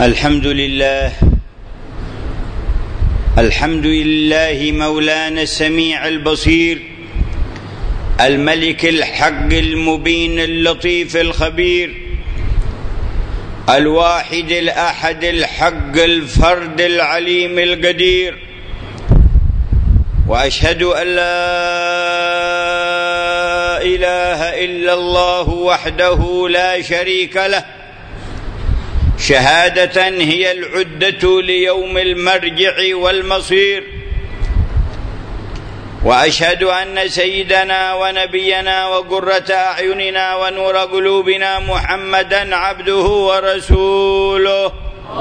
الحمد لله مولانا السميع البصير الملك الحق المبين اللطيف الخبير الواحد الأحد الحق الفرد العليم القدير. وأشهد أن لا إله إلا الله وحده لا شريك له شهادة هي العدة ليوم المرجع والمصير. وأشهد أن سيدنا ونبينا وقرة أعيننا ونور قلوبنا محمدا عبده ورسوله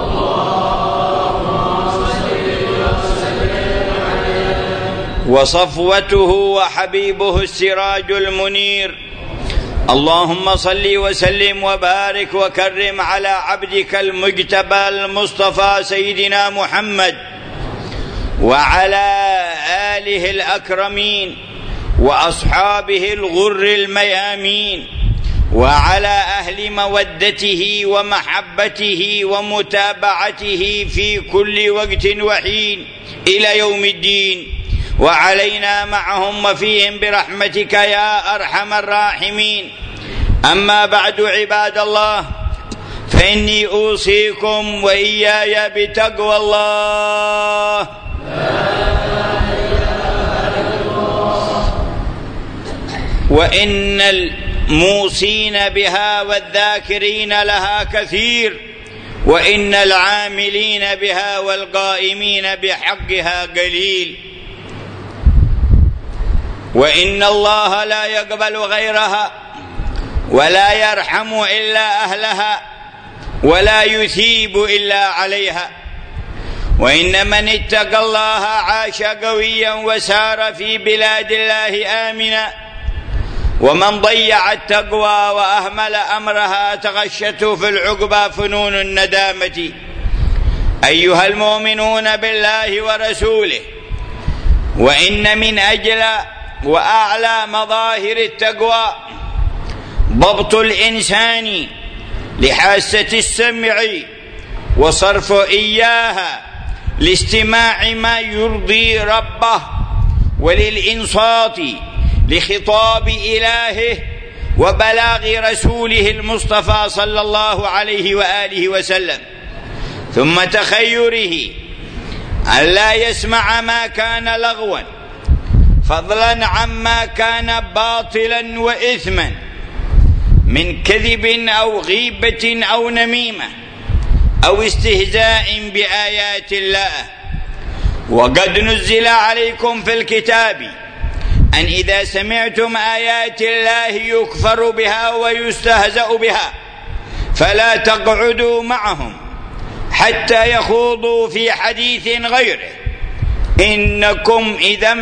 وصفوته وحبيبه السراج المنير. اللهم صل وسلم وبارك وكرم على عبدك المجتبى المصطفى سيدنا محمد وعلى آله الأكرمين وأصحابه الغر الميامين وعلى أهل مودته ومحبته ومتابعته في كل وقت وحين إلى يوم الدين، وعلينا معهم وفيهم برحمتك يا أرحم الراحمين. أما بعد عباد الله، فإني أوصيكم وإياي بتقوى الله. وإن الموصين بها والذاكرين لها كثير، وإن العاملين بها والقائمين بحقها قليل. وإن الله لا يقبل غيرها ولا يرحم إلا أهلها ولا يثيب إلا عليها. وإن من اتقى الله عاش قويا وسار في بلاد الله آمنا، ومن ضيع التقوى وأهمل أمرها تغشته في العقبى فنون الندامة. أيها المؤمنون بالله ورسوله، وإن من أجل وأعلى مظاهر التقوى ضبط الإنسان لحاسة السمع وصرف إياها لاستماع ما يرضي ربه وللإنصات لخطاب إلهه وبلاغ رسوله المصطفى صلى الله عليه وآله وسلم، ثم تخيره أن لا يسمع ما كان لغوا فضلا عما كان باطلا وإثما من كذب أو غيبة أو نميمة أو استهزاء بآيات الله. وقد نزل عليكم في الكتاب أن إذا سمعتم آيات الله يكفر بها ويستهزأ بها فلا تقعدوا معهم حتى يخوضوا في حديث غيره، إنكم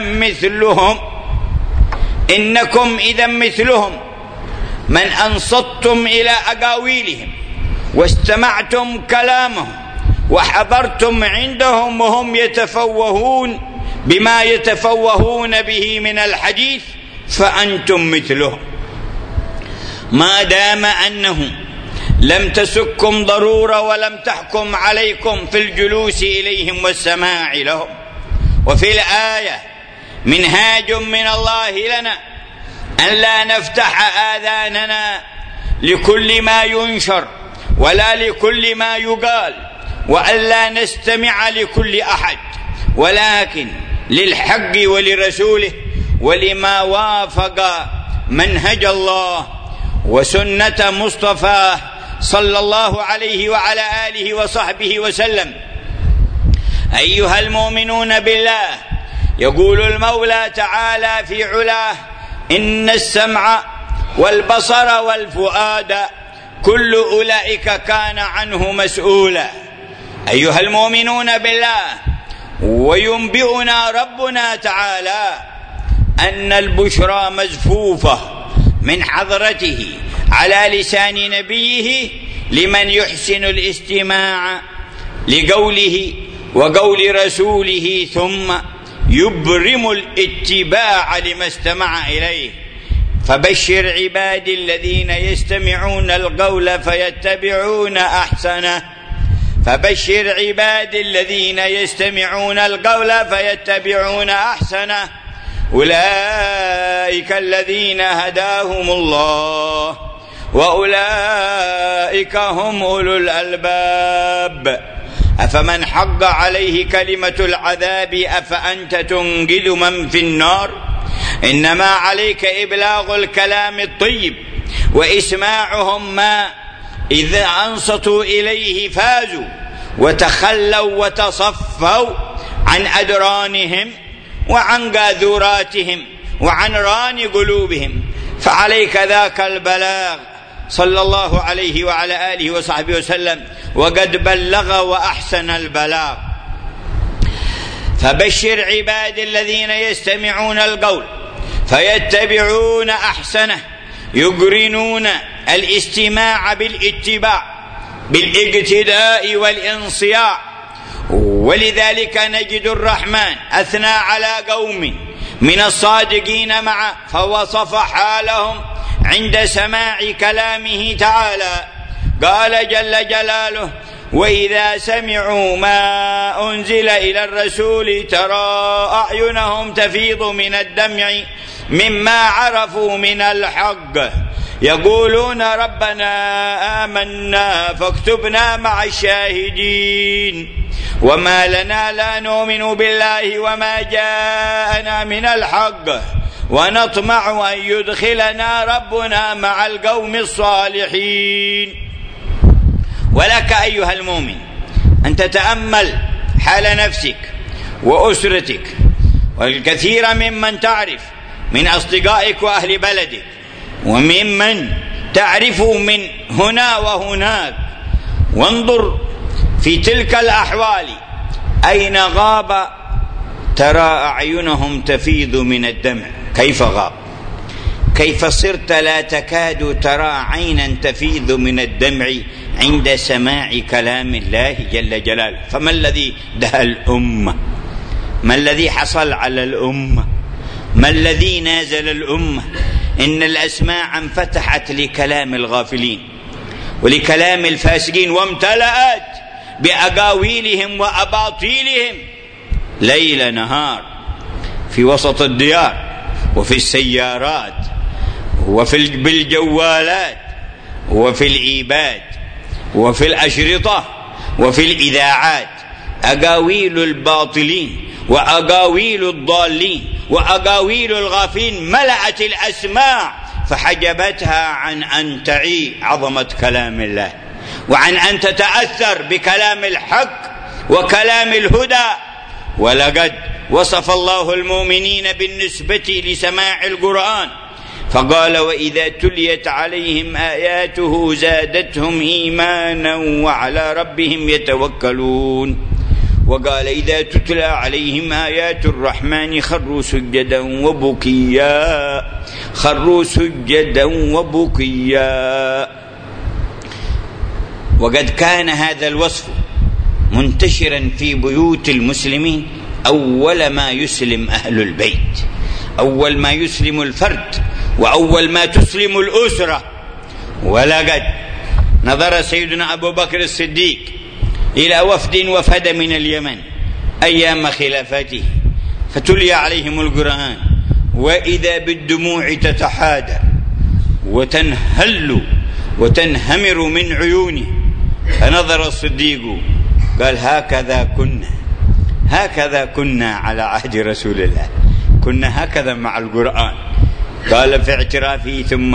إذا مثلهم من أنصتم إلى أقاويلهم واستمعتم كلامهم وحضرتم عندهم وهم يتفوهون بما يتفوهون به من الحديث فأنتم مثلهم، ما دام أنه لم تسكم ضرورة ولم تحكم عليكم في الجلوس إليهم والسماع لهم. وفي الآية منهاج من الله لنا أن لا نفتح آذاننا لكل ما ينشر ولا لكل ما يقال، وأن لا نستمع لكل أحد، ولكن للحق ولرسوله ولما وافق منهج الله وسنة مصطفاه صلى الله عليه وعلى آله وصحبه وسلم. أيها المؤمنون بالله، يقول المولى تعالى في علاه: إن السمع والبصر والفؤاد كل أولئك كان عنه مسؤولا. أيها المؤمنون بالله، وينبئنا ربنا تعالى أن البشرى مزفوفة من حضرته على لسان نبيه لمن يحسن الاستماع لقوله وقول رسوله ثم يبرم الاتباع لما استمع إليه. فبشر عبادي الذين يستمعون القول فيتبعون أحسنه. فبشر عبادي الذين يستمعون القول فيتبعون أحسنه أولئك الذين هداهم الله وأولئك هم أولو الألباب أفمن حق عليه كلمة العذاب أفأنت تنقذ من في النار إنما عليك إبلاغ الكلام الطيب وإسماعهم ما إذا أنصتوا إليه فازوا وتخلوا وتصفوا عن أدرانهم وعن قاذوراتهم وعن ران قلوبهم فعليك ذاك البلاغ صلى الله عليه وعلى آله وصحبه وسلم وقد بلغ وأحسن البلاغ. فبشر عباد الذين يستمعون القول فيتبعون أحسنه يقرنون الاستماع بالاتباع بالاقتداء والانصياع. ولذلك نجد الرحمن أثنى على قوم من الصادقين معه فوصف حالهم عند سماع كلامه تعالى قال جل جلاله وإذا سمعوا ما أنزل إلى الرسول ترى أعينهم تفيض من الدمع مما عرفوا من الحق يقولون ربنا آمنا فاكتبنا مع الشاهدين وما لنا لا نؤمن بالله وما جاءنا من الحق ونطمع أن يدخلنا ربنا مع القوم الصالحين. ولك أيها المؤمن أن تتأمل حال نفسك وأسرتك والكثير ممن تعرف من أصدقائك وأهل بلدك وممن تعرف من هنا وهناك وانظر في تلك الأحوال أين غاب ترى أعينهم تفيض من الدمع. كيف غاب؟ كيف صرت لا تكاد ترى عينا تفيض من الدمع عند سماع كلام الله جل جلاله؟ فما الذي دهى الأمة؟ ما الذي حصل على الأمة؟ ما الذي نازل الأمة؟ إن الأسماع انفتحت لكلام الغافلين ولكلام الفاسقين وامتلأت بأقاويلهم وأباطيلهم ليل نهار في وسط الديار وفي السيارات بالجوالات وفي الإيباد وفي الأشرطة وفي الإذاعات أقاويل الباطلين وأقاويل الضالين وأقاويل الغافلين ملأت الأسماع فحجبتها عن أن تعي عظمة كلام الله وعن أن تتأثر بكلام الحق وكلام الهدى. ولقد وصف الله المؤمنين بالنسبة لسماع القرآن فقال وإذا تليت عليهم آياته زادتهم إيمانا وعلى ربهم يتوكلون. وقال إذا تتلى عليهم آيات الرحمن خروا سجدا وبكيا خروا سجدا وبكيا. وقد كان هذا الوصف منتشرا في بيوت المسلمين أول ما يسلم أهل البيت، أول ما يسلم الفرد وأول ما تسلم الأسرة. ولقد نظر سيدنا أبو بكر الصديق إلى وفد من اليمن أيام خلافته فتلي عليهم القرآن وإذا بالدموع تتحادى وتنهل وتنهمر من عيونه. فنظر الصديق قال هكذا كنا على عهد رسول الله، كنا هكذا مع القرآن. قال في اعترافه ثم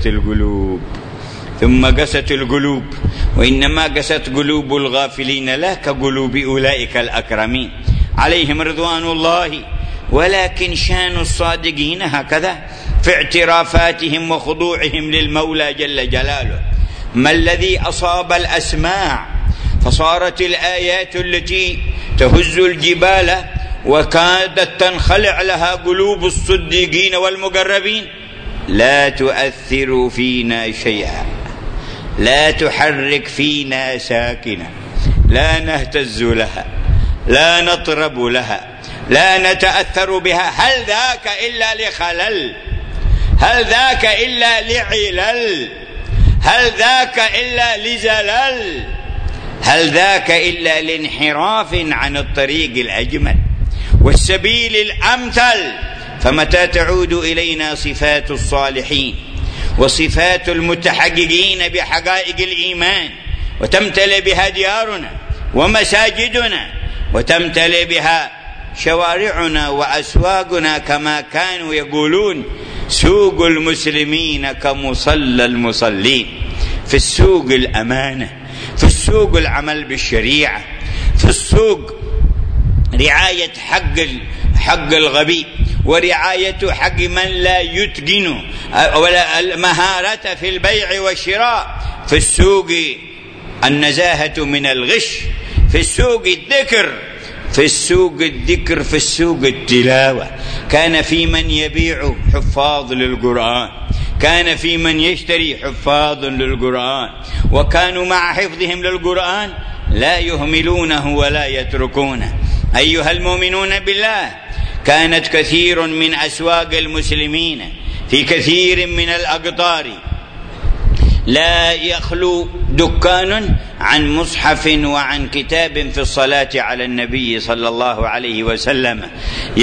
قست القلوب وإنما قست قلوب الغافلين لا كقلوب أولئك الأكرمين عليهم رضوان الله، ولكن شان الصادقين هكذا في اعترافاتهم وخضوعهم للمولى جل جلاله. ما الذي أصاب الأسماع فصارت الآيات التي تهز الجبال وكادت تنخلع لها قلوب الصديقين والمقربين لا تؤثر فينا شيئا، لا تحرك فينا ساكنة، لا نهتز لها، لا نطرب لها، لا نتأثر بها. هل ذاك إلا لخلل؟ هل ذاك إلا لعلل؟ هل ذاك إلا لزلل؟ هل ذاك إلا لانحراف عن الطريق الأجمل والسبيل الأمثل؟ فمتى تعود إلينا صفات الصالحين وصفات المتحققين بحقائق الإيمان وتمتلئ بها ديارنا ومساجدنا وتمتلئ بها شوارعنا وأسواقنا، كما كانوا يقولون: سوق المسلمين كمصلى المصلين. في السوق الأمانة، في السوق العمل بالشريعة، في السوق رعاية حق الغبي ورعاية حق من لا يتقن ولا المهارة في البيع والشراء، في السوق النزاهة من الغش، في السوق الذكر، في السوق الذكر، في السوق التلاوة. كان في من يبيع حفاظ للقرآن، كان في من يشتري حفاظ للقرآن، وكانوا مع حفظهم للقرآن لا يهملونه ولا يتركونه. أيها المؤمنون بالله، كانت كثير من أسواق المسلمين في كثير من الأقطار لا يخلو دكان عن مصحف وعن كتاب في الصلاة على النبي صلى الله عليه وسلم،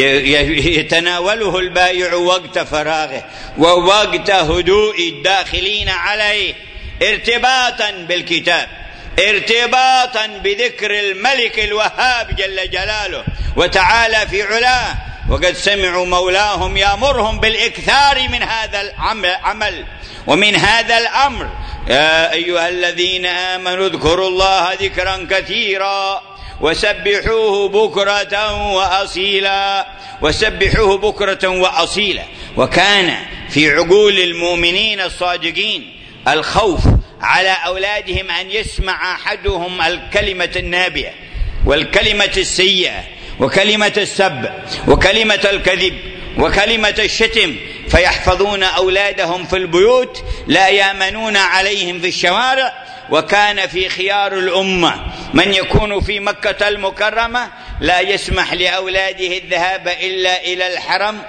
يتناوله البائع وقت فراغه ووقت هدوء الداخلين عليه، ارتباطا بالكتاب، ارتباطا بذكر الملك الوهاب جل جلاله وتعالى في علاه. وقد سمعوا مولاهم يأمرهم بالإكثار من هذا العمل ومن هذا الأمر: يا أيها الذين آمنوا اذكروا الله ذكرا كثيرا وسبحوه بكرة وأصيلا، وسبحوه بكرة وأصيلا. وكان في عقول المؤمنين الصادقين الخوف على أولادهم أن يسمع أحدهم الكلمة النابية والكلمة السيئة وكلمة السب وكلمة الكذب وكلمة الشتم، فيحفظون أولادهم في البيوت، لا يأمنون عليهم في الشوارع. وكان في خيار الأمة من يكون في مكة المكرمة لا يسمح لأولاده الذهاب إلا إلى الحرم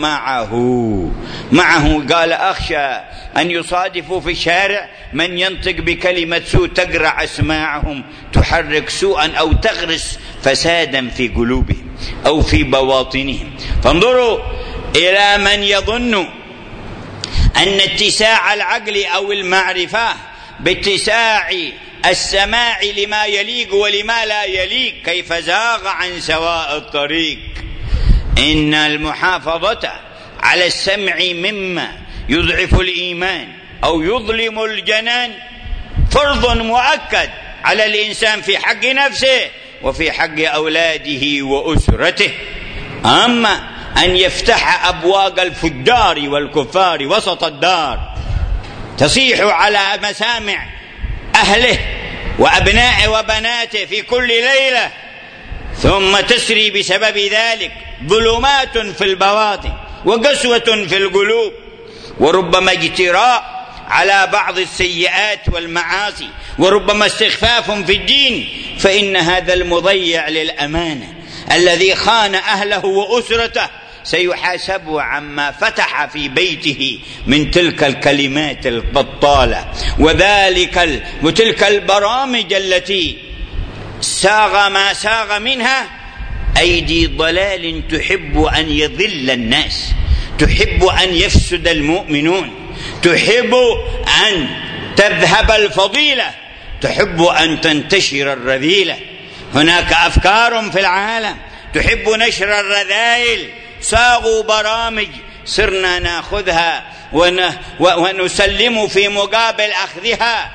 ومعه قال: أخشى أن يصادفوا في الشارع من ينطق بكلمة سوء تقرع أسماعهم، تحرك سوءا أو تغرس فسادا في قلوبهم أو في بواطنهم. فانظروا إلى من يظن أن اتساع العقل أو المعرفة باتساع السماع لما يليق ولما لا يليق، كيف زاغ عن سواء الطريق. إن المحافظة على السمع مما يضعف الإيمان أو يظلم الجنان فرض مؤكد على الإنسان في حق نفسه وفي حق أولاده وأسرته. أما أن يفتح أبواب الفجار والكفار وسط الدار تصيح على مسامع أهله وأبنائه وبناته في كل ليلة، ثم تسري بسبب ذلك ظلمات في البواطن وقسوة في القلوب، وربما اجتراء على بعض السيئات والمعاصي، وربما استخفاف في الدين، فإن هذا المضيع للأمانة الذي خان أهله وأسرته سيحاسب عما فتح في بيته من تلك الكلمات البطالة وتلك البرامج التي ساغ ما ساغ منها أيدي ضلال تحب أن يضل الناس، تحب أن يفسد المؤمنون، تحب أن تذهب الفضيلة، تحب أن تنتشر الرذيلة. هناك أفكار في العالم تحب نشر الرذائل، صاغوا برامج صرنا نأخذها ونسلم في مقابل أخذها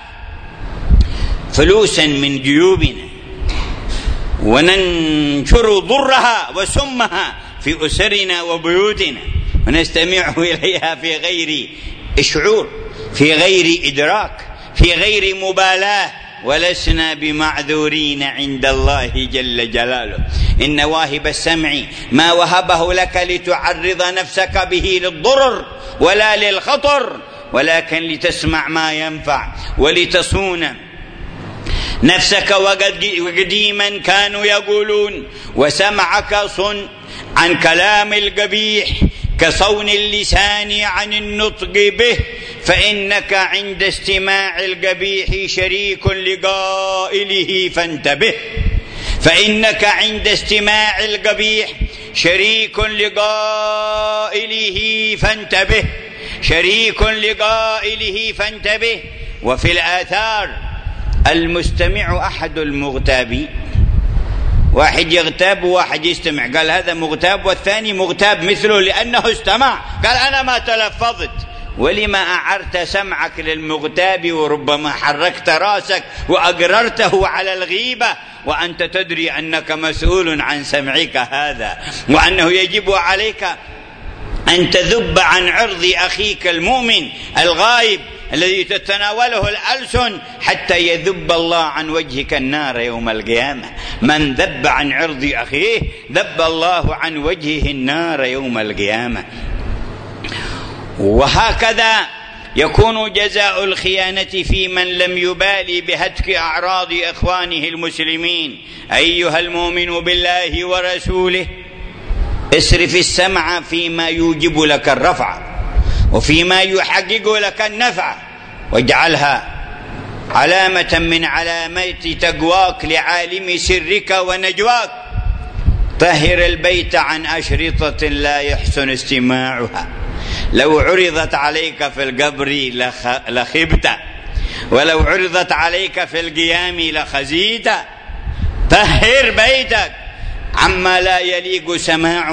فلوسا من جيوبنا، وننشر ضرها وسمها في أسرنا وبيوتنا، ونستمع إليها في غير شعور، في غير إدراك، في غير مبالاة، ولسنا بمعذورين عند الله جل جلاله. إن واهب السمع ما وهبه لك لتعرض نفسك به للضرر ولا للخطر، ولكن لتسمع ما ينفع ولتصون نفسك. وقديما كانوا يقولون: وسمعك صن عن كلام القبيح كصون اللسان عن النطق به، فإنك عند استماع القبيح شريك لقائله فانتبه. فإنك عند استماع القبيح شريك لقائله فانتبه، شريك لقائله فانتبه. وفي الآثار: المستمع أحد المغتابين. واحد يغتاب وواحد يستمع، قال هذا مغتاب والثاني مغتاب مثله لأنه استمع، قال أنا ما تلفظت. ولما أعرت سمعك للمغتاب وربما حركت راسك وأقررته على الغيبة وأنت تدري أنك مسؤول عن سمعك هذا، وأنه يجب عليك أن تذب عن عرض أخيك المؤمن الغائب الذي تتناوله الألسن حتى يذب الله عن وجهك النار يوم القيامة. من ذب عن عرض أخيه ذب الله عن وجهه النار يوم القيامة. وهكذا يكون جزاء الخيانة في من لم يبالي بهتك أعراض إخوانه المسلمين. أيها المؤمن بالله ورسوله، اسرف السمع فيما يوجب لك الرفع وفيما يحقق لك النفع، واجعلها علامة من علامات تقواك لعالم سرك ونجواك. طهر البيت عن أشرطة لا يحسن استماعها، لو عرضت عليك في القبر لخبت، ولو عرضت عليك في القيام لخزيت. طهر بيتك عما لا يليق سماع،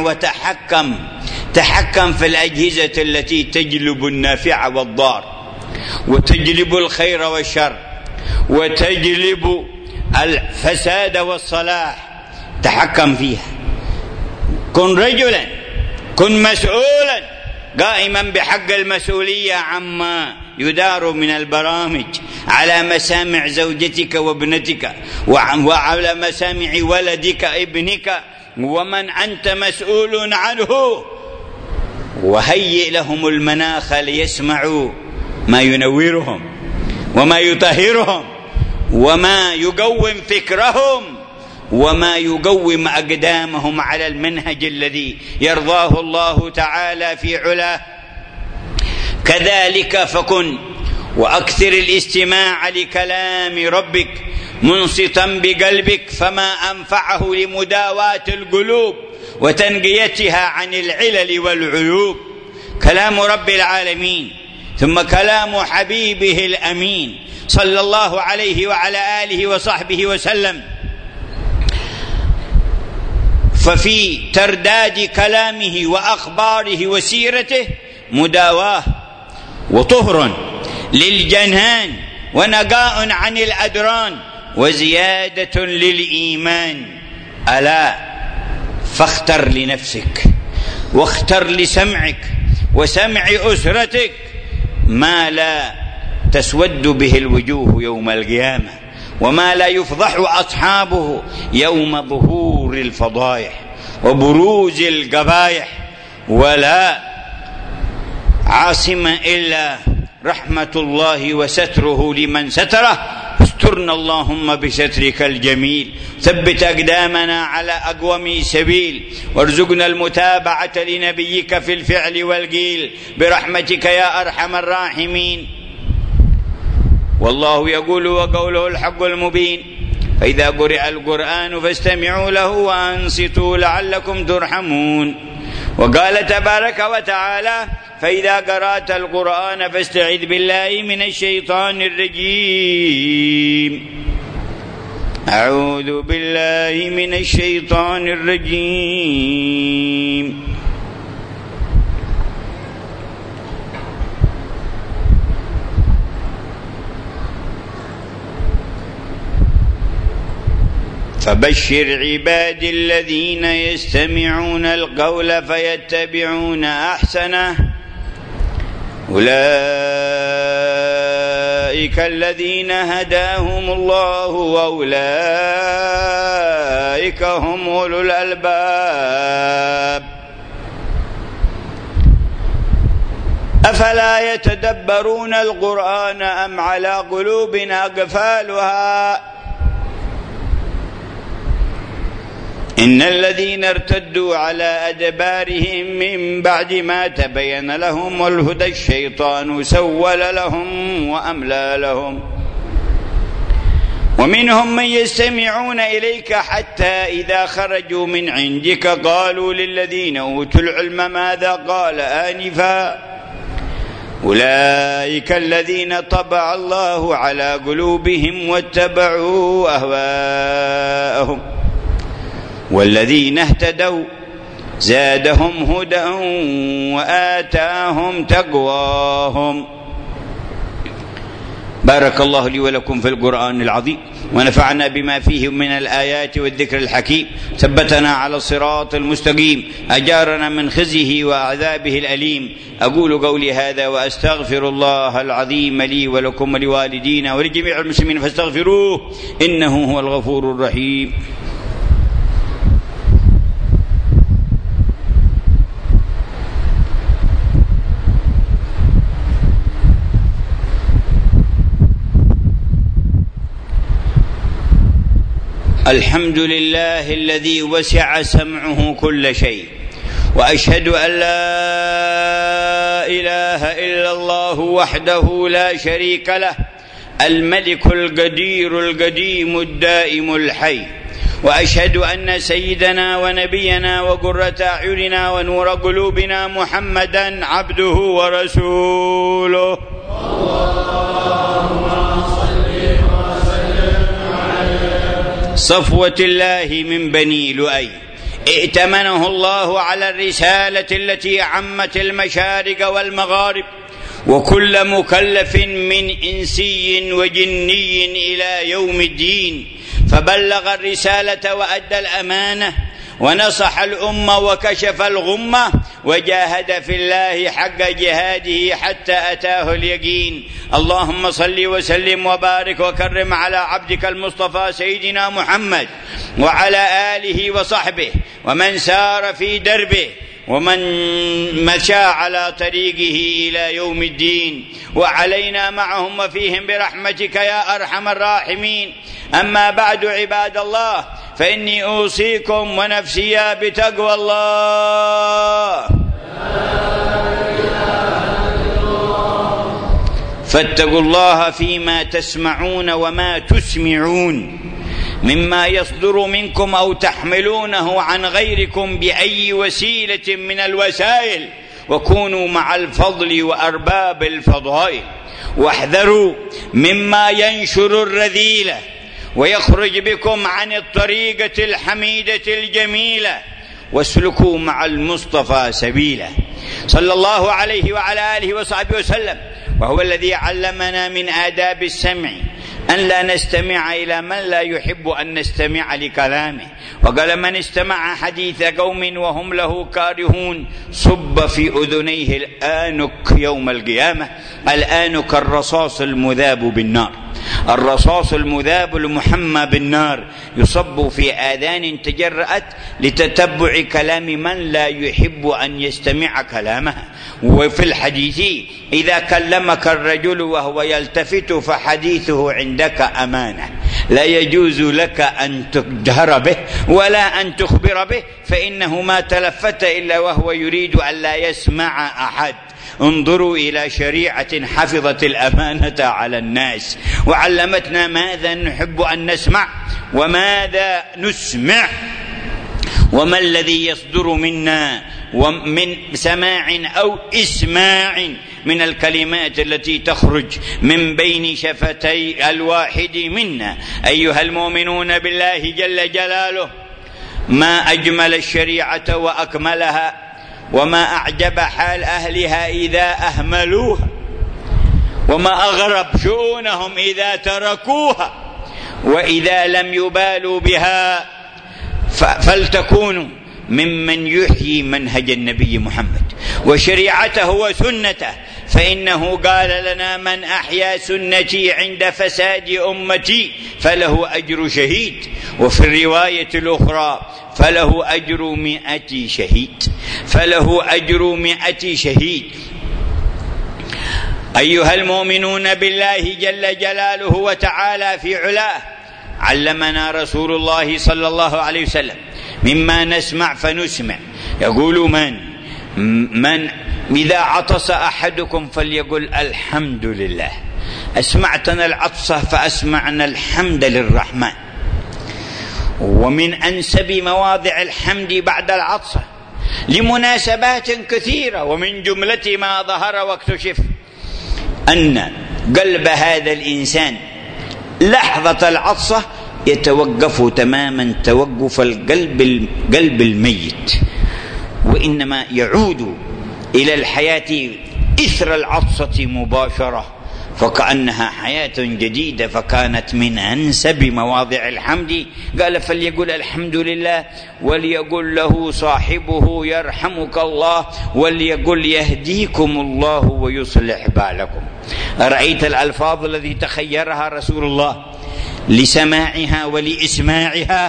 تحكم في الأجهزة التي تجلب النافع والضار وتجلب الخير والشر وتجلب الفساد والصلاح، تحكم فيها. كن رجلا، كن مسؤولا قائما بحق المسؤولية عما يدار من البرامج على مسامع زوجتك وابنتك وعلى مسامع ولدك ابنك ومن أنت مسؤول عنه، وهيئ لهم المناخ ليسمعوا ما ينورهم وما يطهرهم وما يقوم فكرهم وما يقوم أقدامهم على المنهج الذي يرضاه الله تعالى في علاه. كذلك فكن، وأكثر الاستماع لكلام ربك منصتا بقلبك، فما أنفعه لمداواة القلوب وتنقيتها عن العلل والعيوب. كلام رب العالمين ثم كلام حبيبه الأمين صلى الله عليه وعلى آله وصحبه وسلم. ففي ترداد كلامه وأخباره وسيرته مداواه وطهر للجنان ونقاء عن الأدران وزيادة للإيمان. ألا فاختر لنفسك واختر لسمعك وسمع أسرتك ما لا تسود به الوجوه يوم القيامة، وما لا يفضح أصحابه يوم ظهور الفضائح وبروز القبائح. ولا عاصم إلا رحمة الله وستره لمن ستره. استرنا اللهم بسترك الجميل، ثبت أقدامنا على أقوم سبيل، وارزقنا المتابعة لنبيك في الفعل والقيل برحمتك يا أرحم الراحمين. والله يقول وقوله الحق المبين: فإذا قرئ القرآن فاستمعوا له وأنصتوا لعلكم ترحمون. وقال تبارك وتعالى: فإذا قرأت القرآن فاستعذ بالله من الشيطان الرجيم. أعوذ بالله من الشيطان الرجيم. فبشر عبادي الذين يستمعون القول فيتبعون أحسنه، أولئك الذين هداهم الله وأولئك هم أولو الألباب. أفلا يتدبرون القرآن أم على قلوب أقفالها إن الذين ارتدوا على أدبارهم من بعد ما تبين لهم الهدى الشيطان سول لهم وأملى لهم. ومنهم من يستمعون إليك حتى إذا خرجوا من عندك قالوا للذين أوتوا العلم ماذا قال آنفا أولئك الذين طبع الله على قلوبهم واتبعوا أهواءهم والذين اهتدوا زادهم هدى وآتاهم تقواهم. بارك الله لي ولكم في القرآن العظيم ونفعنا بما فيه من الآيات والذكر الحكيم، ثبتنا على الصراط المستقيم، أجارنا من خزيه وعذابه الأليم. أقول قولي هذا وأستغفر الله العظيم لي ولكم ولوالدينا ولجميع المسلمين فاستغفروه إنه هو الغفور الرحيم. الحمد لله الذي وسع سمعه كل شيء، وأشهد أن لا إله إلا الله وحده لا شريك له الملك القدير القديم الدائم الحي، وأشهد أن سيدنا ونبينا وقرة أعيننا ونور قلوبنا محمدا عبده ورسوله. صفوة الله من بني لؤي، ائتمنه الله على الرسالة التي عمت المشارق والمغارب وكل مكلف من إنسي وجني إلى يوم الدين، فبلغ الرسالة وأدى الأمانة ونصح الأمة وكشف الغمة وجاهد في الله حق جهاده حتى أتاه اليقين. اللهم صل وسلم وبارك وكرم على عبدك المصطفى سيدنا محمد وعلى آله وصحبه ومن سار في دربه ومن مشى على طريقه إلى يوم الدين، وعلينا معهم وفيهم برحمتك يا أرحم الراحمين. أما بعد عباد الله، فإني أوصيكم ونفسي بتقوى الله. فاتقوا الله فيما تسمعون وما تسمعون مما يصدر منكم أو تحملونه عن غيركم بأي وسيلة من الوسائل، وكونوا مع الفضل وأرباب الفضائل، واحذروا مما ينشر الرذيلة ويخرج بكم عن الطريقة الحميدة الجميلة، واسلكوا مع المصطفى سبيله صلى الله عليه وعلى آله وصحبه وسلم. وهو الذي علمنا من آداب السمع أن لا نستمع إلى من لا يحب أن نستمع لكلامه، وقال من استمع حديث قوم وهم له كارهون صب في أذنيه الآنك يوم القيامة. الآنك الرصاص المذاب بالنار، الرصاص المذاب المحمى بالنار يصب في آذان تجرأت لتتبع كلام من لا يحب أن يستمع كلامها. وفي الحديث إذا كلمك الرجل وهو يلتفت فحديثه عندك أمانة، لا يجوز لك أن تجهر به ولا أن تخبر به، فإنه ما تلفت إلا وهو يريد أن لا يسمع أحد. انظروا إلى شريعة حفظت الأمانة على الناس وعلمتنا ماذا نحب أن نسمع وماذا نسمع، وما الذي يصدر منا ومن سماع أو إسماع من الكلمات التي تخرج من بين شفتي الواحد منا. أيها المؤمنون بالله جل جلاله، ما أجمل الشريعة وأكملها، وما أعجب حال أهلها إذا أهملوها، وما أغرب شؤونهم إذا تركوها، وإذا لم يبالوا بها فلتكونوا ممن يحيي منهج النبي محمد وشريعته وسنته، فإنه قال لنا من أحيا سنتي عند فساد أمتي فله أجر شهيد، وفي الرواية الأخرى فله أجر 100 شهيد، فله أجر 100 شهيد. أيها المؤمنون بالله جل جلاله وتعالى في علاه، علمنا رسول الله صلى الله عليه وسلم مما نسمع فنسمع. يقول من إذا عطس أحدكم فليقل الحمد لله. أسمعتنا العطسة فأسمعنا الحمد للرحمن. ومن أنسب مواضع الحمد بعد العطسة لمناسبات كثيرة، ومن جملة ما ظهر واكتشف أن قلب هذا الإنسان لحظة العطسة يتوقف تماما توقف قلب الميت، وإنما يعود إلى الحياة إثر العطسة مباشرة، فكأنها حياة جديدة. فكانت من أنسب مواضع الحمد. قال فليقول الحمد لله، وليقول له صاحبه يرحمك الله، وليقول يهديكم الله ويصلح بالكم. أرأيت الألفاظ التي تخيرها رسول الله لسماعها ولإسماعها؟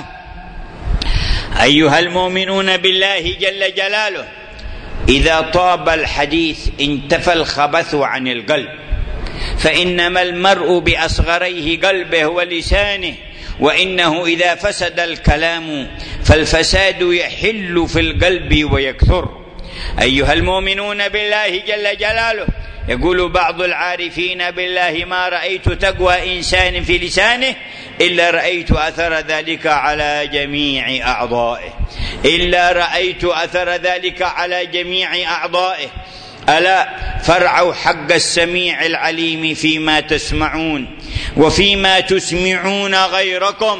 أيها المؤمنون بالله جل جلاله، إذا طاب الحديث انتفى الخبث عن القلب، فإنما المرء بأصغريه قلبه ولسانه، وإنه إذا فسد الكلام فالفساد يحل في القلب ويكثر. أيها المؤمنون بالله جل جلاله، يقول بعض العارفين بالله ما رأيت تقوى إنسان في لسانه إلا رأيت أثر ذلك على جميع أعضائه، إلا رأيت أثر ذلك على جميع أعضائه. ألا فارعوا حق السميع العليم فيما تسمعون وفيما تسمعون غيركم،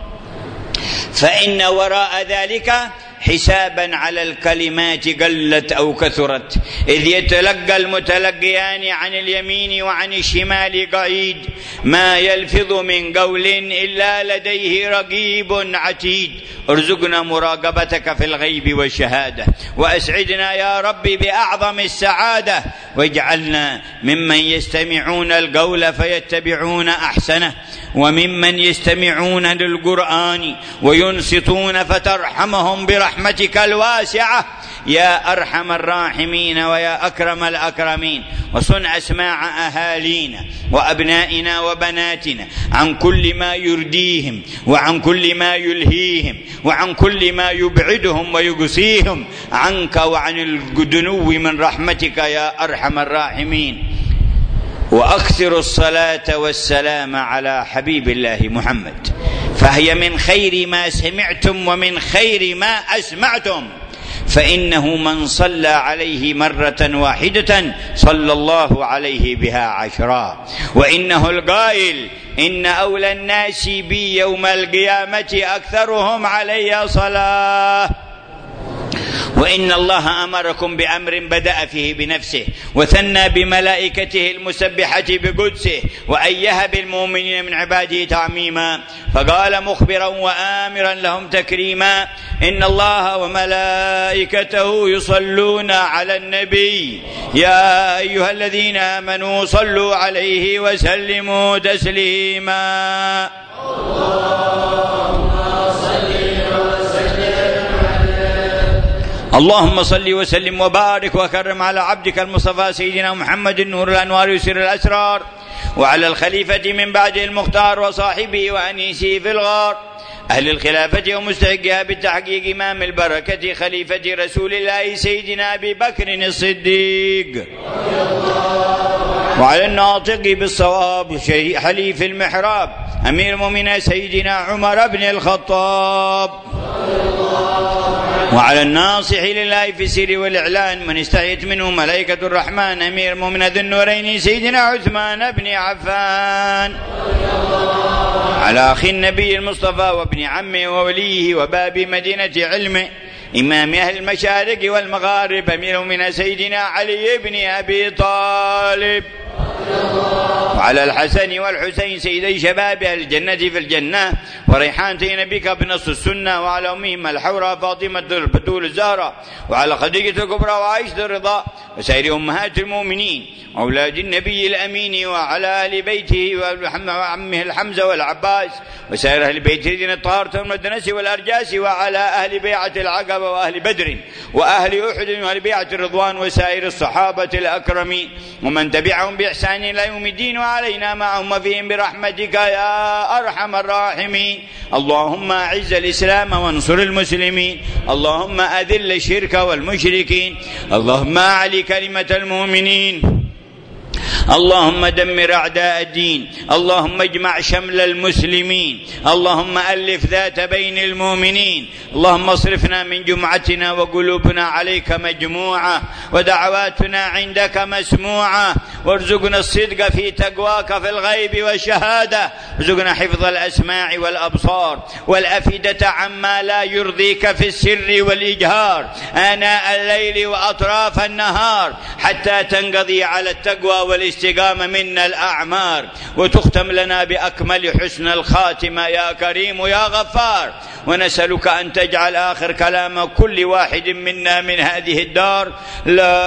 فإن وراء ذلك حسابا على الكلمات قلت أو كثرت، إذ يتلقى المتلقيان عن اليمين وعن الشمال قعيد، ما يلفظ من قول إلا لديه رقيب عتيد. ارزقنا مراقبتك في الغيب والشهادة، وأسعدنا يا رب بأعظم السعادة، واجعلنا ممن يستمعون القول فيتبعون أحسنه، وممن يستمعون للقرآن وينصتون فترحمهم برحمتك الواسعة يا أرحم الراحمين ويا أكرم الأكرمين. وصن أسماع أهالينا وأبنائنا وبناتنا عن كل ما يرديهم وعن كل ما يلهيهم وعن كل ما يبعدهم ويقصيهم عنك وعن الدنو من رحمتك يا أرحم الراحمين. وأكثر الصلاة والسلام على حبيب الله محمد، فهي من خير ما سمعتم ومن خير ما أسمعتم، فإنه من صلى عليه مرة واحدة صلى الله عليه بها 10. وإنه القائل إن أولى الناس بي يوم القيامة أكثرهم علي صلاة. وإن الله أمركم بأمر بدأ فيه بنفسه وثنى بملائكته المسبحة بقدسه وأيها بالمؤمنين من عباده تعميما، فقال مخبرا وآمرا لهم تكريما إن الله وملائكته يصلون على النبي يا أيها الذين آمنوا صلوا عليه وسلموا تسليما. اللهم صل وسلم وبارك وكرم على عبدك المصطفى سيدنا محمد النور الأنوار يسر الأسرار، وعلى الخليفة من بعده المختار وصاحبه وأنيسه في الغار، أهل الخلافة ومستحقها بالتحقيق، إمام البركة خليفة رسول الله سيدنا أبي بكر الصديق، وعلى الناطق بالصواب حليف المحراب أمير المؤمنين سيدنا عمر بن الخطاب، وعلى الناصح لله في السر والإعلان من استحيت منه ملائكة الرحمن أمير المؤمنين ذي النورين سيدنا عثمان بن عفان، على أخي النبي المصطفى وابن عمه ووليه وباب مدينة علمه إمام أهل المشارق والمغارب أمير المؤمنين سيدنا علي بن أبي طالب، وعلى الحسن والحسين سيدي شباب أهل الجنة في الجنة وريحانتي نبيك بنص السنة، وعلى أمهم الحوراء فاطمة البتول الزهراء، وعلى خديجة الكبرى وعائشة الرضا وسائر أمهات المؤمنين أولاد النبي الأمين، وعلى أهل بيته وعمه الحمزة والعباس وسائر أهل بيته الذين الطهارة والمدنس والأرجاس، وعلى أهل بيعة العقبة وأهل بدر وأهل أحد وأهل بيعة الرضوان وسائر الصحابة الأكرمين ومن تبعهم بإحسان بإحسان إلى يوم الدين، وعلينا معهم فيهم برحمتك يا أرحم الراحمين. اللهم أعز الإسلام وانصر المسلمين، اللهم أذل الشرك والمشركين، اللهم أعلي كلمة المؤمنين، اللهم دمر أعداء الدين، اللهم اجمع شمل المسلمين، اللهم ألف ذات بين المؤمنين، اللهم اصرفنا من جمعتنا وقلوبنا عليك مجموعة ودعواتنا عندك مسموعة، وارزقنا الصدق في تقواك في الغيب والشهادة، ارزقنا حفظ الأسماع والأبصار والأفئدة عما لا يرضيك في السر والإجهار آناء الليل وأطراف النهار، حتى تنقضي على التقوى والاستقامة منا الأعمار، وتختم لنا بأكمل حسن الخاتمة يا كريم يا غفار. ونسألك أن تجعل آخر كلام كل واحد منا من هذه الدار لا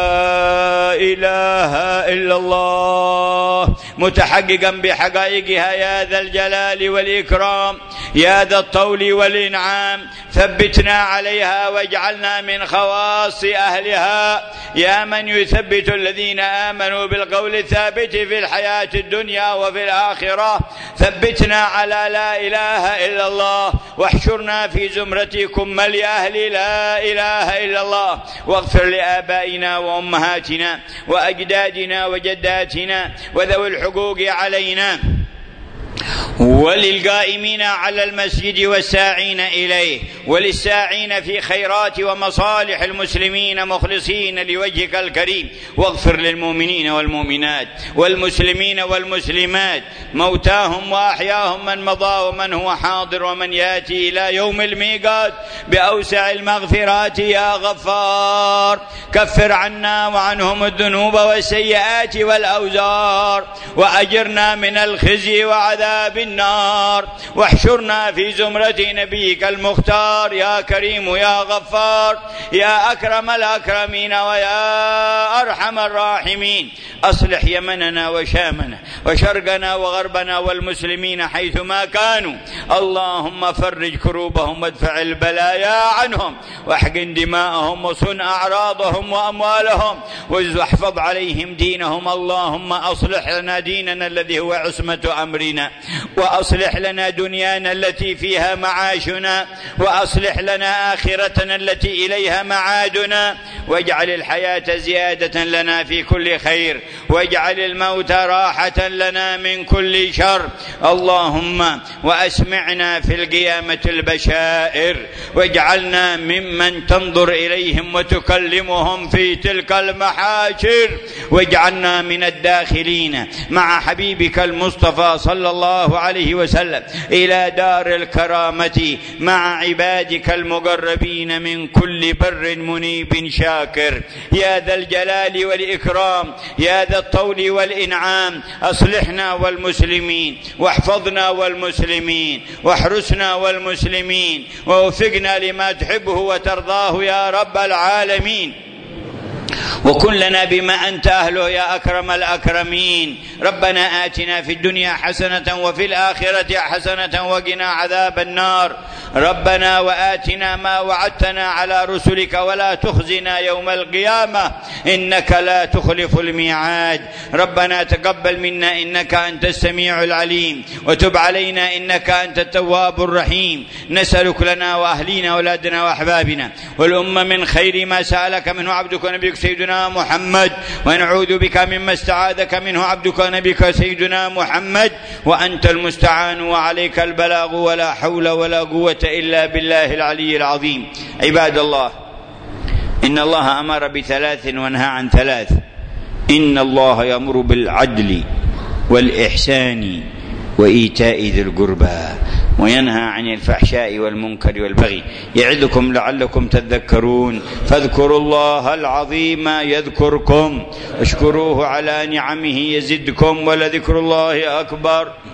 إله إلا الله، متحققا بحقائقها يا ذا الجلال والإكرام يا ذا الطول والإنعام. ثبتنا عليها واجعلنا من خواص أهلها يا من يثبت الذين آمنوا بالقول الثابت في الحياة الدنيا وفي الآخرة. ثبتنا على لا إله إلا الله، واحشرنا في زمرتكم لأهل لا إله إلا الله، واغفر لآبائنا وأمهاتنا وأجدادنا وجداتنا وذوي الحقوق علينا، وللقائمين على المسجد والساعين إليه، وللساعين في خيرات ومصالح المسلمين مخلصين لوجهك الكريم. واغفر للمؤمنين والمؤمنات والمسلمين والمسلمات، موتاهم وأحياهم، من مضى ومن هو حاضر ومن يأتي إلى يوم الميقات بأوسع المغفرات يا غفار. كفر عنا وعنهم الذنوب والسيئات والأوزار، وأجرنا من الخزي وعذاب النار، واحشرنا في زمرة نبيك المختار يا كريم يا غفار يا أكرم الأكرمين ويا أرحم الراحمين. أصلح يمننا وشامنا وشرقنا وغربنا والمسلمين حيثما كانوا، اللهم فرج كروبهم وادفع البلايا عنهم، واحقن دماءهم وصن أعراضهم وأموالهم، واحفظ عليهم دينهم. اللهم أصلح لنا ديننا الذي هو عصمة أمرنا، وأصلح لنا دنيانا التي فيها معاشنا، وأصلح لنا آخرتنا التي إليها معادنا، واجعل الحياة زيادة لنا في كل خير، واجعل الموت راحة لنا من كل شر. اللهم وأسمعنا في القيامة البشائر، واجعلنا ممن تنظر إليهم وتكلمهم في تلك المحاشر، واجعلنا من الداخلين مع حبيبك المصطفى صلى الله عليه وسلم إلى دار الكرامة مع عبادك المقربين من كل بر منيب شاكر يا ذا الجلال والإكرام يا ذا الطول والإنعام. أصلحنا والمسلمين، واحفظنا والمسلمين، واحرسنا والمسلمين، ووفقنا لما تحبه وترضاه يا رب العالمين. وكن لنا بما أنت أهله يا أكرم الأكرمين. ربنا آتنا في الدنيا حسنة وفي الآخرة حسنة وقنا عذاب النار. ربنا وآتنا ما وعدتنا على رسلك ولا تخزنا يوم القيامة إنك لا تخلف الميعاد. ربنا تقبل منا إنك أنت السميع العليم، وتب علينا إنك أنت التواب الرحيم. نسألك لنا وأهلينا وأولادنا وأحبابنا والأمة من خير ما سألك منه عبدك ونبيك سيدنا محمد، ونعوذ بك مما استعاذك منه عبدك ونبيك سيدنا محمد، وأنت المستعان وعليك البلاغ، ولا حول ولا قوة إلا بالله العلي العظيم. عباد الله، إن الله أمر بثلاث ونهى عن ثلاث. إن الله يأمر بالعدل والإحسان وإيتاء ذي القربى، وينهى عن الفحشاء والمنكر والبغي، يعظكم لعلكم تذكرون. فاذكروا الله العظيم يذكركم، واشكروه على نعمه يزدكم، ولذكر الله أكبر.